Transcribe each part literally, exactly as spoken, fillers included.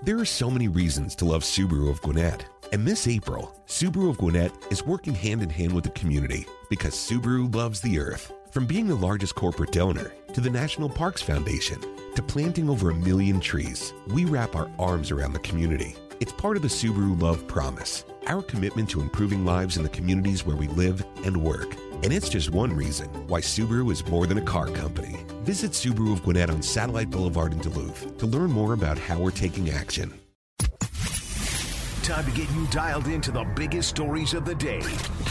There are so many reasons to love Subaru of Gwinnett. And this April, Subaru of Gwinnett is working hand in hand with the community because Subaru loves the earth. From being the largest corporate donor to the National Parks Foundation to planting over a million trees, we wrap our arms around the community. It's part of the Subaru Love Promise, our commitment to improving lives in the communities where we live and work. And it's just one reason why Subaru is more than a car company. Visit Subaru of Gwinnett on Satellite Boulevard in Duluth to learn more about how we're taking action. Time to get you dialed into the biggest stories of the day.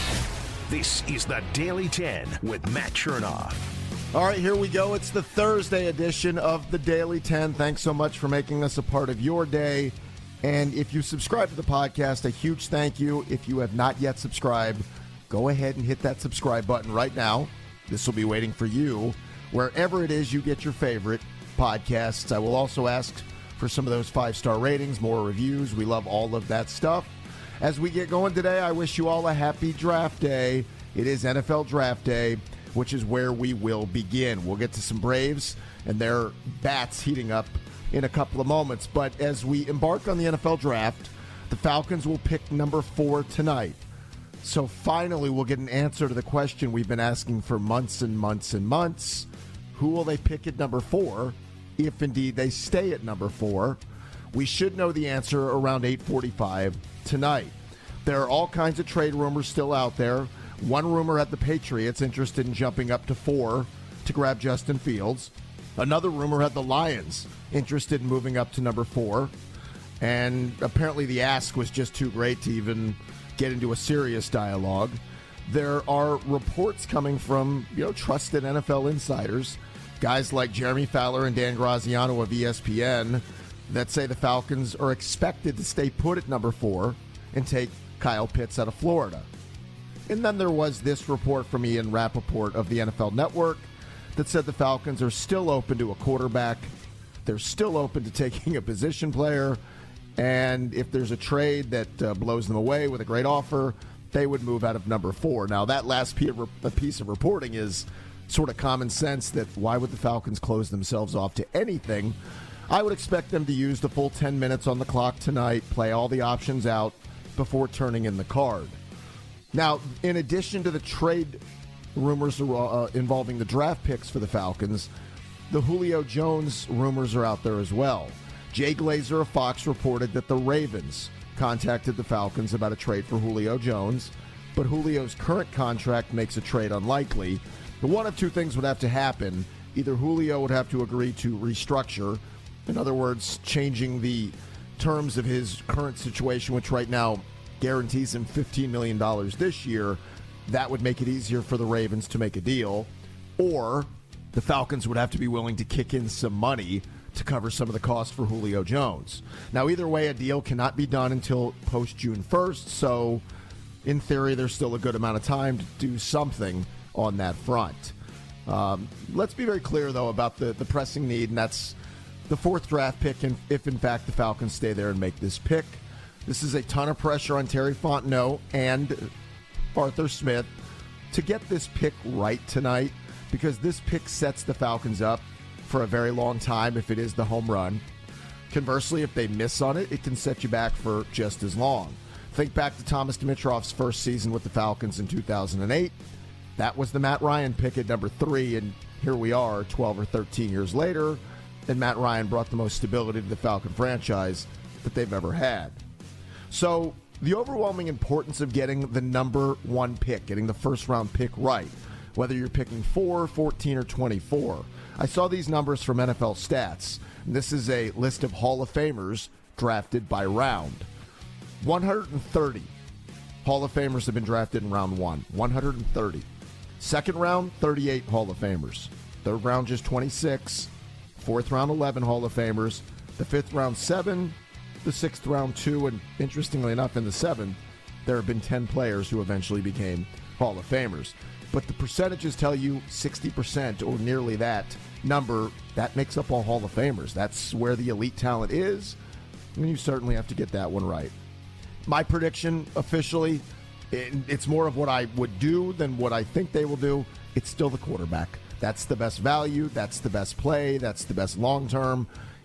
This is the Daily ten with Matt Chernoff. All right, here we go. It's the Thursday edition of the Daily ten. Thanks so much for making us a part of your day. And if you subscribe to the podcast, a huge thank you. If you have not yet subscribed, go ahead and hit that subscribe button right now. This will be waiting for you wherever it is you get your favorite podcasts. I will also ask for some of those five-star ratings, more reviews. We love all of that stuff. As we get going today, I wish you all a happy draft day. It is N F L Draft Day, which is where we will begin. We'll get to some Braves and their bats heating up in a couple of moments. But as we embark on the N F L Draft, the Falcons will pick number four tonight. So finally, we'll get an answer to the question we've been asking for months and months and months. Who will they pick at number four, if indeed they stay at number four? We should know the answer around eight forty-five tonight. There are all kinds of trade rumors still out there. One rumor had the Patriots interested in jumping up to four to grab Justin Fields. Another rumor had the Lions interested in moving up to number four. And apparently the ask was just too great to even get into a serious dialogue. There are reports coming from, you know, trusted N F L insiders, guys like Jeremy Fowler and Dan Graziano of E S P N, that say the Falcons are expected to stay put at number four and take Kyle Pitts out of Florida. And then there was this report from Ian Rappaport of the N F L Network that said the Falcons are still open to a quarterback. They're still open to taking a position player. And if there's a trade that uh, blows them away with a great offer, they would move out of number four. Now, that last piece of reporting is sort of common sense, that why would the Falcons close themselves off to anything? I would expect them to use the full ten minutes on the clock tonight, play all the options out before turning in the card. Now, in addition to the trade rumors uh, involving the draft picks for the Falcons, the Julio Jones rumors are out there as well. Jay Glazer of Fox reported that the Ravens contacted the Falcons about a trade for Julio Jones, but Julio's current contract makes a trade unlikely. But one of two things would have to happen. Either Julio would have to agree to restructure, in other words, changing the terms of his current situation, which right now guarantees him fifteen million dollars this year. That would make it easier for the Ravens to make a deal. Or the Falcons would have to be willing to kick in some money to cover some of the costs for Julio Jones. Now, either way, a deal cannot be done until post-June first, so in theory, there's still a good amount of time to do something on that front. Um, let's be very clear, though, about the, the pressing need, and that's the fourth draft pick, and if, in fact, the Falcons stay there and make this pick. This is a ton of pressure on Terry Fontenot and Arthur Smith to get this pick right tonight, because this pick sets the Falcons up for a very long time if it is the home run. Conversely, if they miss on it, it can set you back for just as long. Think back to Thomas Dimitroff's first season with the Falcons in two thousand eight. That was the Matt Ryan pick at number three, and here we are twelve or thirteen years later, and Matt Ryan brought the most stability to the Falcon franchise that they've ever had. So the overwhelming importance of getting the number one pick, getting the first round pick right, whether you're picking four, fourteen, or twenty-four. I saw these numbers from N F L Stats. This is a list of Hall of Famers drafted by round. one hundred thirty Hall of Famers have been drafted in round one. one hundred thirty. Second round, thirty-eight Hall of Famers. Third round, just twenty-six. Fourth round, eleven Hall of Famers. The fifth round, seven. The sixth round, two. And interestingly enough, in the seventh, there have been ten players who eventually became Hall of Famers. But the percentages tell you sixty percent or nearly that number, that makes up all Hall of Famers. That's where the elite talent is, and you certainly have to get that one right. My prediction, officially, it, it's more of what I would do than what I think they will do. It's still the quarterback. That's the best value. That's the best play. That's the best long-term.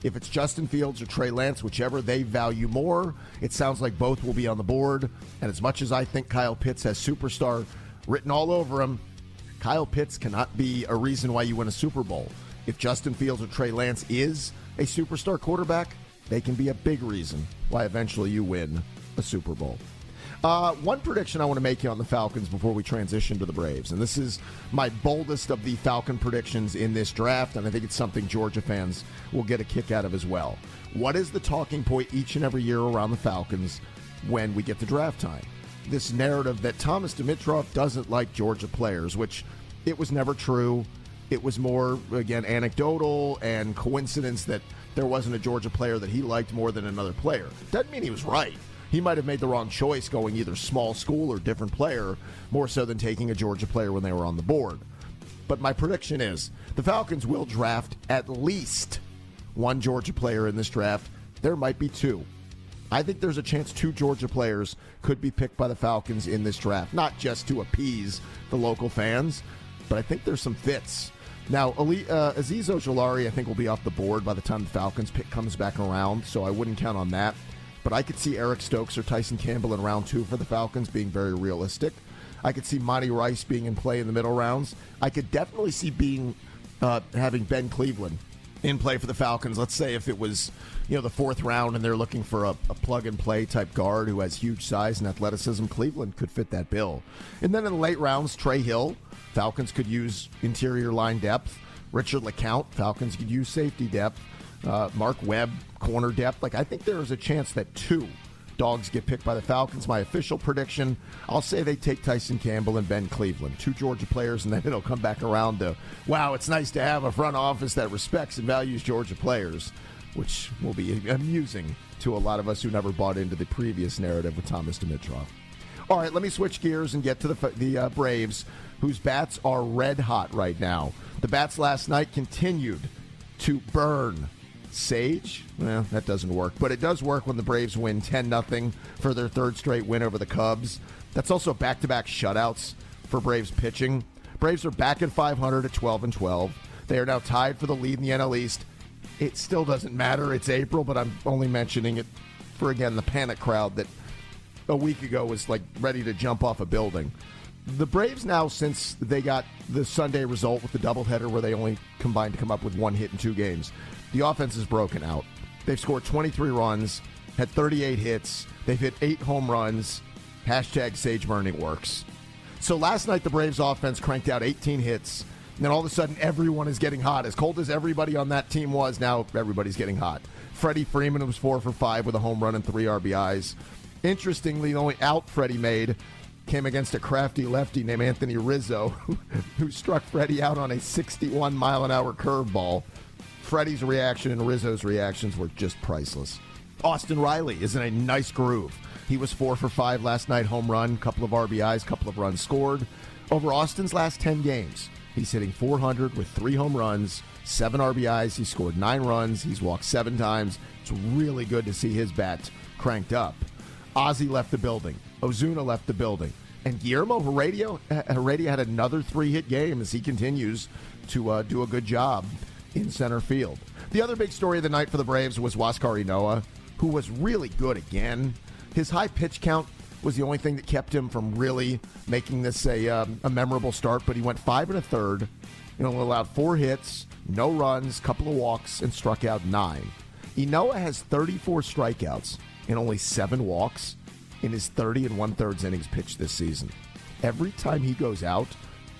If it's Justin Fields or Trey Lance, whichever they value more, it sounds like both will be on the board. And as much as I think Kyle Pitts has superstar written all over him, Kyle Pitts cannot be a reason why you win a Super Bowl. If Justin Fields or Trey Lance is a superstar quarterback, they can be a big reason why eventually you win a Super Bowl. Uh, one prediction I want to make you on the Falcons before we transition to the Braves, and this is my boldest of the Falcon predictions in this draft, and I think it's something Georgia fans will get a kick out of as well. What is the talking point each and every year around the Falcons when we get to draft time? This narrative that Thomas Dimitroff doesn't like Georgia players, which it was never true. It was more, again, anecdotal and coincidence that there wasn't a Georgia player that he liked more than another player. Doesn't mean he was right. He might have made the wrong choice going either small school or different player, more so than taking a Georgia player when they were on the board. But my prediction is the Falcons will draft at least one Georgia player in this draft. There might be two. I think there's a chance two Georgia players could be picked by the Falcons in this draft, not just to appease the local fans, but I think there's some fits. Now, uh, Azeez Ojulari, I think, will be off the board by the time the Falcons pick comes back around, so I wouldn't count on that. But I could see Eric Stokes or Tyson Campbell in round two for the Falcons being very realistic. I could see Monty Rice being in play in the middle rounds. I could definitely see being uh, having Ben Cleveland in play for the Falcons. Let's say if it was, you know, the fourth round and they're looking for a, a plug-and-play type guard who has huge size and athleticism, Cleveland could fit that bill. And then in the late rounds, Trey Hill. Falcons could use interior line depth. Richard LeCount. Falcons could use safety depth. Uh, Mark Webb, corner depth. Like, I think there is a chance that two dogs get picked by the Falcons. My official prediction, I'll say they take Tyson Campbell and Ben Cleveland, two Georgia players, and then it'll come back around to, wow, it's nice to have a front office that respects and values Georgia players, which will be amusing to a lot of us who never bought into the previous narrative with Thomas Dimitroff. All right, let me switch gears and get to the, the uh, Braves, whose bats are red hot right now. The bats last night continued to burn. Sage? Well, that doesn't work. But it does work when the Braves win ten nothing for their third straight win over the Cubs. That's also back-to-back shutouts for Braves pitching. Braves are back at five hundred at twelve and twelve. They are now tied for the lead in the N L East. It still doesn't matter. It's April, but I'm only mentioning it for, again, the panic crowd that a week ago was, like, ready to jump off a building. The Braves now, since they got the Sunday result with the doubleheader where they only combined to come up with one hit in two games, the offense is broken out. They've scored twenty-three runs, had thirty-eight hits. They've hit eight home runs. Hashtag Sage Burning works. So last night, the Braves offense cranked out eighteen hits. And then all of a sudden, everyone is getting hot. As cold as everybody on that team was, now everybody's getting hot. Freddie Freeman was four for five with a home run and three R B Is. Interestingly, the only out Freddie made came against a crafty lefty named Anthony Rizzo, who struck Freddie out on a sixty-one mile an hour curveball. Freddie's reaction and Rizzo's reactions were just priceless. Austin Riley is in a nice groove. He was four for five last night, home run, couple of R B Is, couple of runs scored. Over Austin's last ten games, he's hitting four hundred with three home runs, seven R B Is. He scored nine runs. He's walked seven times. It's really good to see his bat cranked up. Ozzie left the building. Ozuna left the building. And Guillermo Heredia, Heredia had another three-hit game as he continues to uh, do a good job in center field. The other big story of the night for the Braves was Huascar Ynoa, who was really good again. His high pitch count was the only thing that kept him from really making this a, um, a memorable start, but he went five and a third, you know, allowed four hits, no runs, couple of walks, and struck out nine. Ynoa has thirty-four strikeouts and only seven walks in his thirty and one-thirds innings pitched this season. Every time he goes out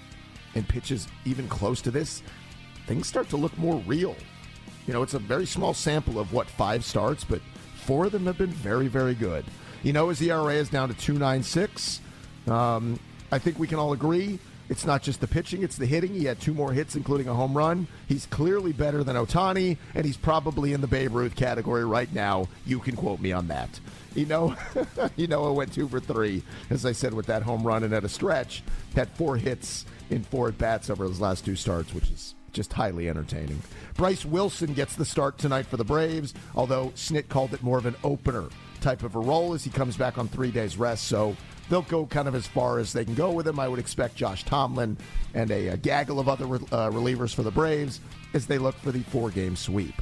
and pitches even close to this, things start to look more real. You know, it's a very small sample of, what, five starts, but four of them have been very, very good. You know, his E R A is down to two point nine six. Um, I think we can all agree it's not just the pitching, it's the hitting. He had two more hits, including a home run. He's clearly better than Ohtani, and he's probably in the Babe Ruth category right now. You can quote me on that. You know, you know, it went two for three, as I said, with that home run, and at a stretch, had four hits in four at-bats over his last two starts, which is just highly entertaining. Bryce Wilson gets the start tonight for the Braves, although Snit called it more of an opener type of a role as he comes back on three days rest, so they'll go kind of as far as they can go with him. I would expect Josh Tomlin and a, a gaggle of other uh, relievers for the Braves as they look for the four-game sweep.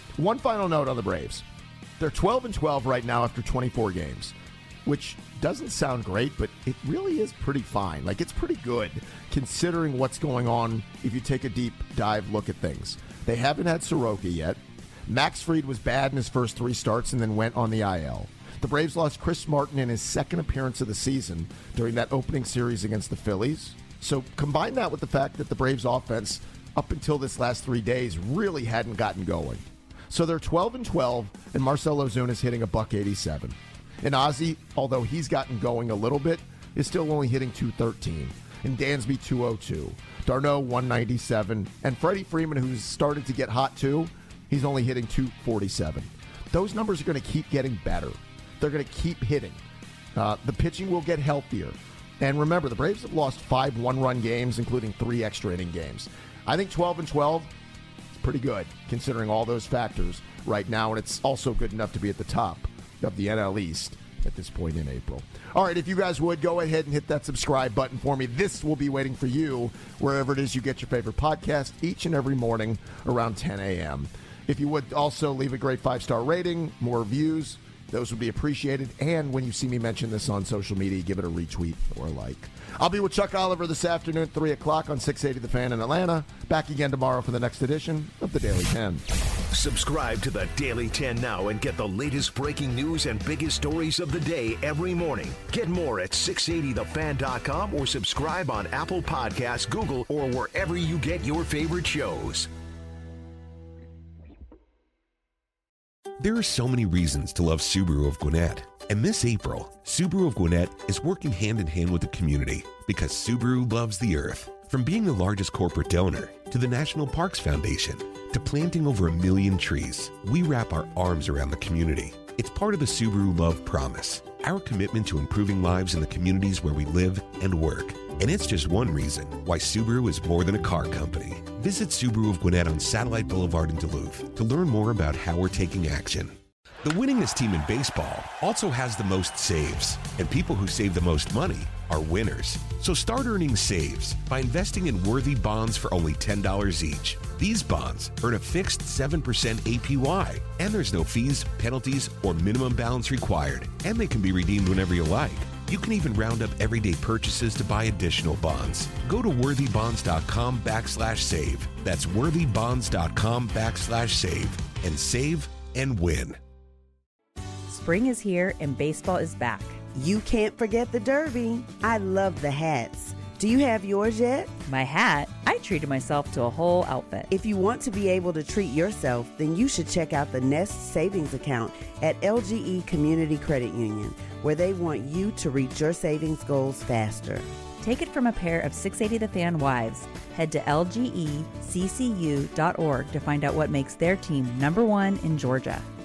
One final note on the Braves. They're twelve and twelve right now after twenty-four games, which doesn't sound great, but it really is pretty fine. Like, it's pretty good considering what's going on if you take a deep dive look at things. They haven't had Soroka yet. Max Fried was bad in his first three starts and then went on the I L. The Braves lost Chris Martin in his second appearance of the season during that opening series against the Phillies. So combine that with the fact that the Braves offense, up until this last three days, really hadn't gotten going. So they're twelve and twelve, and Marcell Ozuna is hitting a buck eighty-seven. And Ozzie, although he's gotten going a little bit, is still only hitting two thirteen. And Dansby two oh two. D'Arnaud one ninety-seven. And Freddie Freeman, who's started to get hot too, he's only hitting two forty-seven. Those numbers are going to keep getting better. They're going to keep hitting. Uh, the pitching will get healthier. And remember, the Braves have lost five one-run games, including three extra inning games. I think twelve and twelve is pretty good, considering all those factors right now, and it's also good enough to be at the top of the N L East at this point in April. All right, if you guys would, go ahead and hit that subscribe button for me. This will be waiting for you wherever it is you get your favorite podcast each and every morning around ten a.m. If you would also leave a great five-star rating, more reviews, those would be appreciated. And when you see me mention this on social media, give it a retweet or a like. I'll be with Chuck Oliver this afternoon at three o'clock on six eighty The Fan in Atlanta. Back again tomorrow for the next edition of the Daily ten. Subscribe to the Daily ten now and get the latest breaking news and biggest stories of the day every morning. Get more at six eighty the fan dot com or subscribe on Apple Podcasts, Google, or wherever you get your favorite shows. There are so many reasons to love Subaru of Gwinnett. And this April, Subaru of Gwinnett is working hand in hand with the community because Subaru loves the earth. From being the largest corporate donor to the National Parks Foundation to planting over a million trees, we wrap our arms around the community. It's part of the Subaru Love Promise, our commitment to improving lives in the communities where we live and work. And it's just one reason why Subaru is more than a car company. Visit Subaru of Gwinnett on Satellite Boulevard in Duluth to learn more about how we're taking action. The winningest team in baseball also has the most saves, and people who save the most money are winners. So start earning saves by investing in Worthy bonds for only ten dollars each. These bonds earn a fixed seven percent A P Y, and there's no fees, penalties, or minimum balance required, and they can be redeemed whenever you like. You can even round up everyday purchases to buy additional bonds. Go to worthybonds.com backslash save. That's worthybonds.com backslash save and save and win. Spring is here and baseball is back. You can't forget the Derby. I love the hats. Do you have yours yet? My hat? I treated myself to a whole outfit. If you want to be able to treat yourself, then you should check out the Nest Savings Account at L G E Community Credit Union, where they want you to reach your savings goals faster. Take it from a pair of six eighty The Fan wives. Head to L G E C C U dot org to find out what makes their team number one in Georgia.